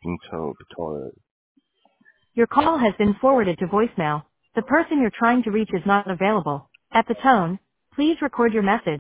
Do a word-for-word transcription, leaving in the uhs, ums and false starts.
into the toilet. Your call has been forwarded to voicemail. The person you're trying to reach is not available. At the tone, please record your message.